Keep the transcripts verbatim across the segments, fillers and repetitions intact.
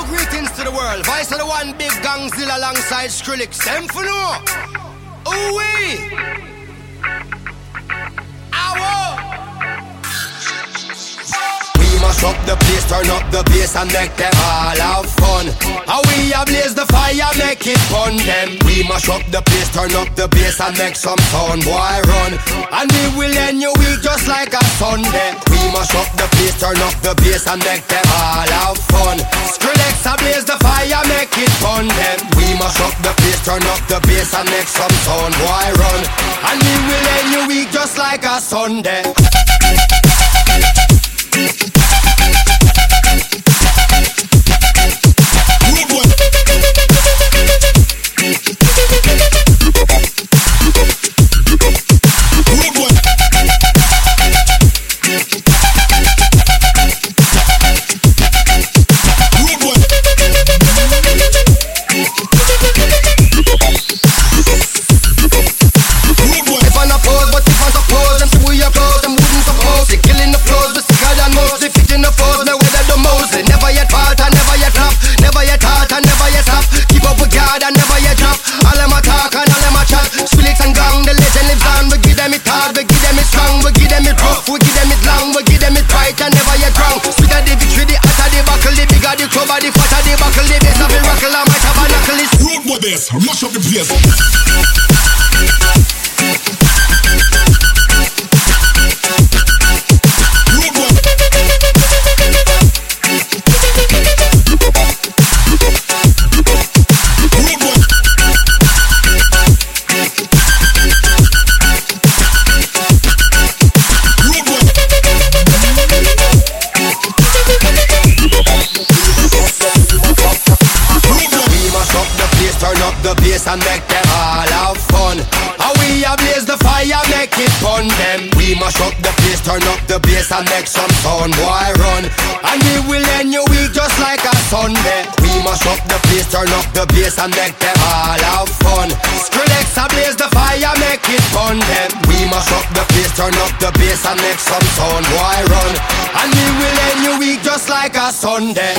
greetings to the world. Vice of the one big gangzilla alongside Skrillex. Them for no. Ooh wee. Ow. Mash up the place, turn up the bass and make them all have fun. How we ablaze the fire, make it fun them. We mash up the place, turn up the bass and make some sound, boy run. And we will end your week just like a Sunday. We mash up the place, turn up the bass and make them all have fun. Skrillex ablaze the fire, make it fun them. We mash up the place, turn up the bass and make some sound, boy run. And we will end your week just like a Sunday. Mash up the place. And make them all have fun. How we ablaze the fire, make it fun them. We mash up the place, turn up the bass and make some sound, boy run. And we will end your week just like a Sunday. We mash up the place, turn up the bass and make them all have fun. Skrillex ablaze the fire, make it fun them. We mash up the place, turn up the bass and make some sound, boy run. And we will end your week just like a Sunday.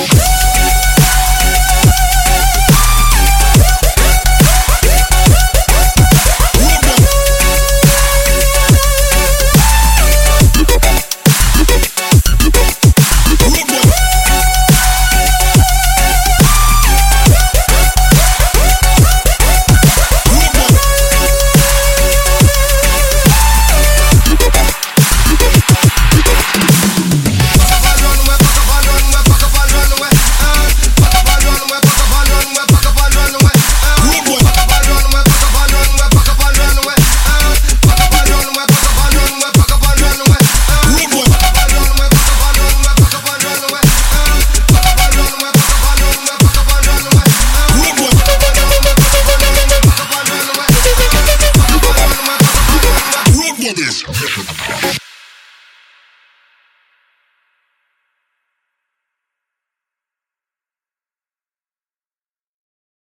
This.